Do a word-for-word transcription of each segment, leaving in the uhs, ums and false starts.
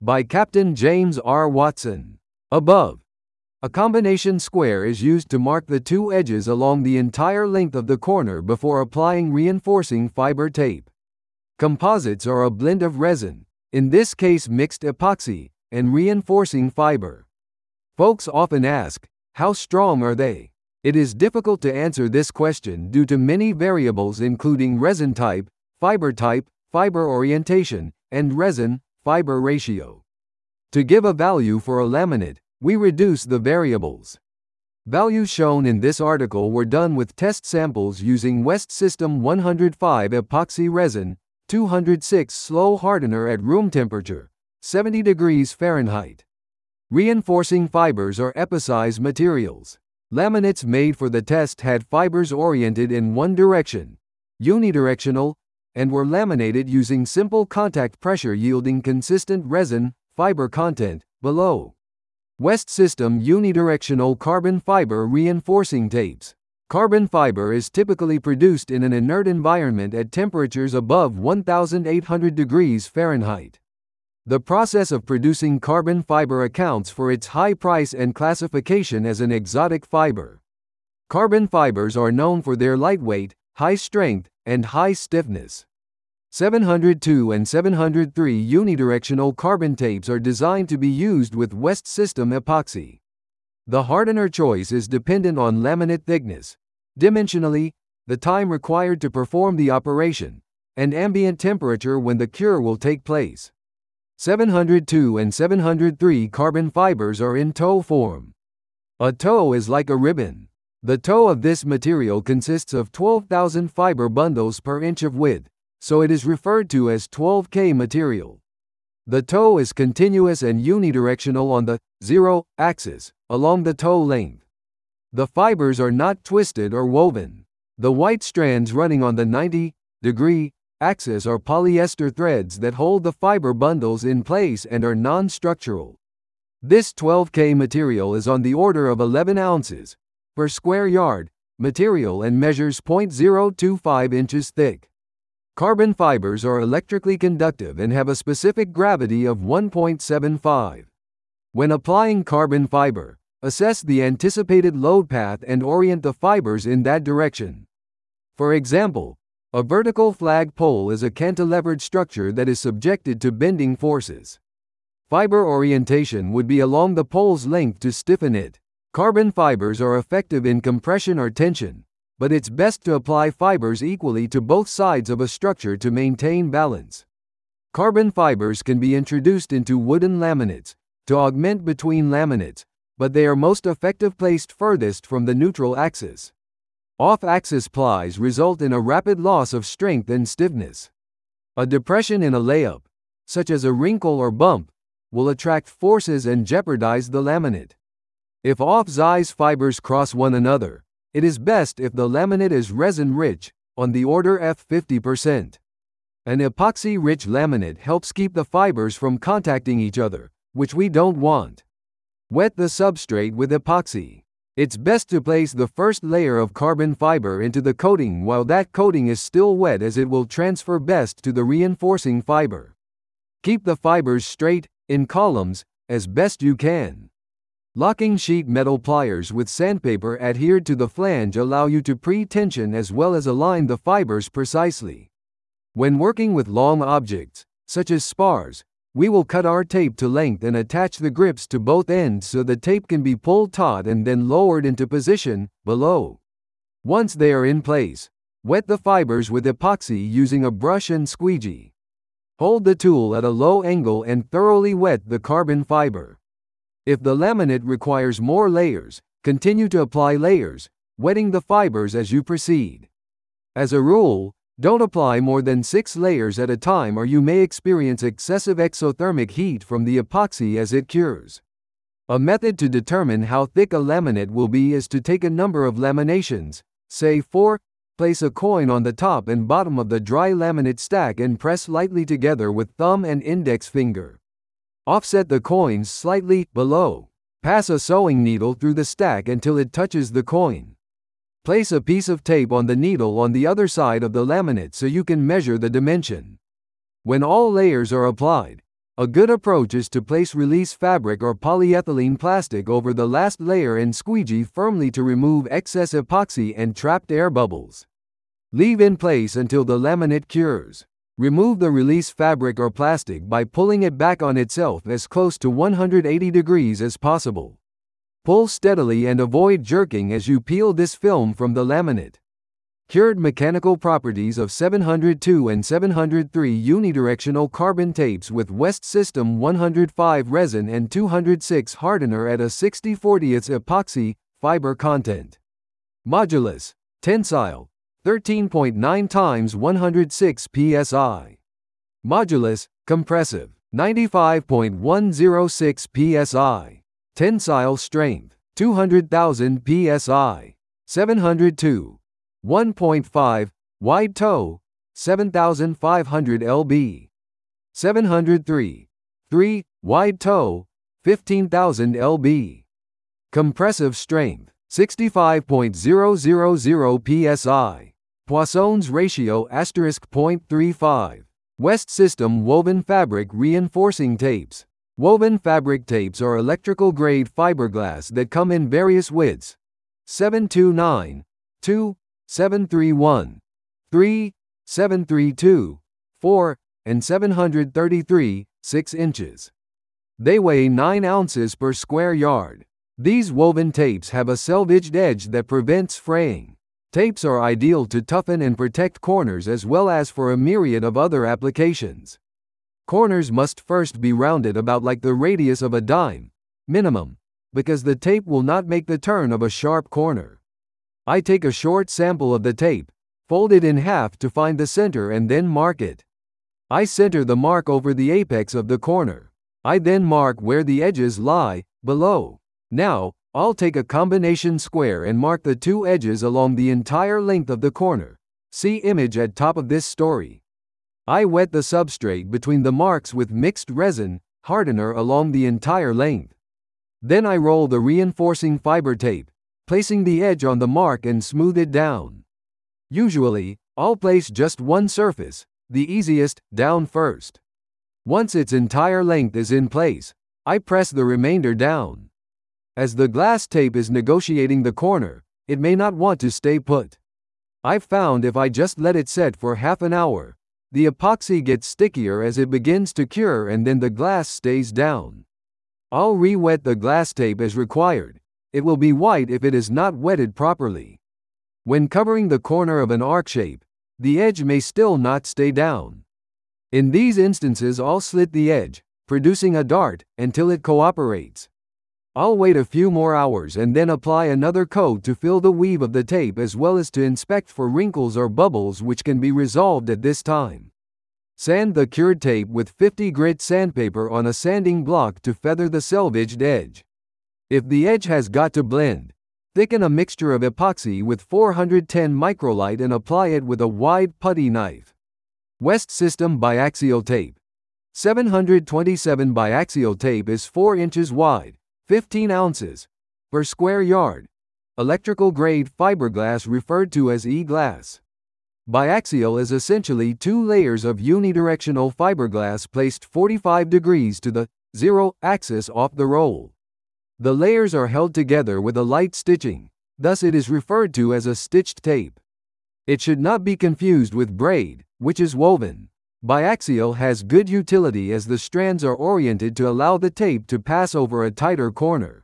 By Captain James R. Watson. Above. A combination square is used to mark the two edges along the entire length of the corner before applying reinforcing fiber tape. Composites are a blend of resin, in this case mixed epoxy, and reinforcing fiber. Folks often ask, how strong are they? It is difficult to answer this question due to many variables including resin type, fiber type, fiber orientation, and resin-fiber ratio. To give a value for a laminate, we reduce the variables. Values shown in this article were done with test samples using West System one oh five epoxy resin, two oh six slow hardener at room temperature, seventy degrees Fahrenheit. Reinforcing fibers are epoxy materials. Laminates made for the test had fibers oriented in one direction, unidirectional, and were laminated using simple contact pressure yielding consistent resin fiber content, below. West System unidirectional carbon fiber reinforcing tapes. Carbon fiber is typically produced in an inert environment at temperatures above one thousand eight hundred degrees Fahrenheit. The process of producing carbon fiber accounts for its high price and classification as an exotic fiber. Carbon fibers are known for their lightweight, high strength, and high stiffness. seven oh two and seven oh three unidirectional carbon tapes are designed to be used with West System epoxy. The hardener choice is dependent on laminate thickness, dimensionally, the time required to perform the operation, and ambient temperature when the cure will take place. seven oh two and seven oh three carbon fibers are in tow form. A tow is like a ribbon. The tow of this material consists of twelve thousand fiber bundles per inch of width, so it is referred to as twelve K material. The tow is continuous and unidirectional on the zero axis, along the tow length. The fibers are not twisted or woven. The white strands running on the ninety degree axis are polyester threads that hold the fiber bundles in place and are non-structural. This twelve K material is on the order of eleven ounces per square yard material and measures zero point zero two five inches thick. Carbon fibers are electrically conductive and have a specific gravity of one point seven five. When applying carbon fiber, assess the anticipated load path and orient the fibers in that direction. For example, a vertical flag pole is a cantilevered structure that is subjected to bending forces. Fiber orientation would be along the pole's length to stiffen it. Carbon fibers are effective in compression or tension, but it's best to apply fibers equally to both sides of a structure to maintain balance. Carbon fibers can be introduced into wooden laminates to augment between laminates, but they are most effective placed furthest from the neutral axis. Off-axis plies result in a rapid loss of strength and stiffness. A depression in a layup, such as a wrinkle or bump, will attract forces and jeopardize the laminate. If off-size fibers cross one another, it is best if the laminate is resin-rich, on the order F fifty percent. An epoxy-rich laminate helps keep the fibers from contacting each other, which we don't want. Wet the substrate with epoxy. It's best to place the first layer of carbon fiber into the coating while that coating is still wet, as it will transfer best to the reinforcing fiber. Keep the fibers straight, in columns, as best you can. Locking sheet metal pliers with sandpaper adhered to the flange allow you to pre-tension as well as align the fibers precisely. When working with long objects, such as spars, we will cut our tape to length and attach the grips to both ends so the tape can be pulled taut and then lowered into position, below. Once they are in place, wet the fibers with epoxy using a brush and squeegee. Hold the tool at a low angle and thoroughly wet the carbon fiber. If the laminate requires more layers, continue to apply layers, wetting the fibers as you proceed. As a rule, don't apply more than six layers at a time or you may experience excessive exothermic heat from the epoxy as it cures. A method to determine how thick a laminate will be is to take a number of laminations, say four, place a coin on the top and bottom of the dry laminate stack and press lightly together with thumb and index finger. Offset the coins slightly below. Pass a sewing needle through the stack until it touches the coin. Place a piece of tape on the needle on the other side of the laminate so you can measure the dimension. When all layers are applied, A good approach is to place release fabric or polyethylene plastic over the last layer and squeegee firmly to remove excess epoxy and trapped air bubbles. Leave in place until the laminate cures. Remove the release fabric or plastic by pulling it back on itself as close to one hundred eighty degrees as possible. Pull steadily and avoid jerking as you peel this film from the laminate. Cured mechanical properties of seven hundred two and seven hundred three unidirectional carbon tapes with West System one hundred five resin and two hundred six hardener at a sixty forty epoxy fiber content. Modulus, tensile, thirteen point nine times one hundred six P S I. Modulus, compressive, ninety-five point one zero six P S I. Tensile strength, two hundred thousand P S I. seven hundred two. one point five, wide toe, seven thousand five hundred pounds. seven hundred three. three, wide toe, fifteen thousand pounds. Compressive strength, sixty-five point zero zero zero P S I. Poisson's ratio asterisk zero point three five. West System woven fabric reinforcing tapes. Woven fabric tapes are electrical grade fiberglass that come in various widths. seven two nine, two, seven three one, three, seven three two, four, and seven hundred thirty-three, six inches. They weigh nine ounces per square yard. These woven tapes have a selvaged edge that prevents fraying. Tapes are ideal to toughen and protect corners as well as for a myriad of other applications. Corners must first be rounded about like the radius of a dime, minimum, because the tape will not make the turn of a sharp corner. I take a short sample of the tape, fold it in half to find the center and then mark it. I center the mark over the apex of the corner. I then mark where the edges lie, below. Now, I'll take a combination square and mark the two edges along the entire length of the corner. See image at top of this story. I wet the substrate between the marks with mixed resin, hardener along the entire length. Then I roll the reinforcing fiber tape, placing the edge on the mark and smooth it down. Usually, I'll place just one surface, the easiest, down first. Once its entire length is in place, I press the remainder down. As the glass tape is negotiating the corner, it may not want to stay put. I've found if I just let it set for half an hour, the epoxy gets stickier as it begins to cure and then the glass stays down. I'll re-wet the glass tape as required. It will be white if it is not wetted properly. When covering the corner of an arc shape, the edge may still not stay down. In these instances, I'll slit the edge, producing a dart, until it cooperates. I'll wait a few more hours and then apply another coat to fill the weave of the tape as well as to inspect for wrinkles or bubbles which can be resolved at this time. Sand the cured tape with fifty grit sandpaper on a sanding block to feather the selvaged edge. If the edge has got to blend, thicken a mixture of epoxy with four hundred ten microlite and apply it with a wide putty knife. West System biaxial tape. seven hundred twenty-seven biaxial tape is four inches wide, fifteen ounces, per square yard. Electrical grade fiberglass referred to as E-glass. Biaxial is essentially two layers of unidirectional fiberglass placed forty-five degrees to the zero axis off the roll. The layers are held together with a light stitching, thus it is referred to as a stitched tape. It should not be confused with braid, which is woven. Biaxial has good utility as the strands are oriented to allow the tape to pass over a tighter corner.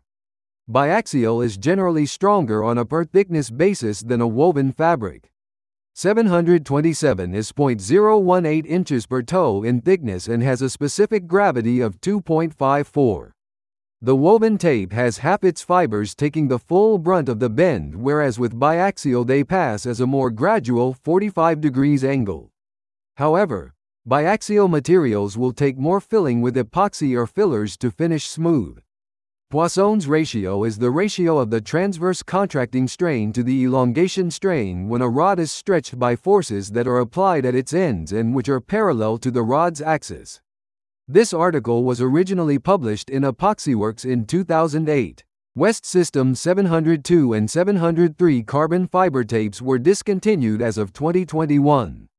Biaxial is generally stronger on a per thickness basis than a woven fabric. seven hundred twenty-seven is zero point zero one eight inches per toe in thickness and has a specific gravity of two point five four. The woven tape has half its fibers taking the full brunt of the bend, whereas with biaxial they pass as a more gradual forty-five degrees angle. However, biaxial materials will take more filling with epoxy or fillers to finish smooth. Poisson's ratio is the ratio of the transverse contracting strain to the elongation strain when a rod is stretched by forces that are applied at its ends and which are parallel to the rod's axis. This article was originally published in EpoxyWorks in two thousand eight. West System seven hundred two and seven hundred three carbon fiber tapes were discontinued as of twenty twenty-one.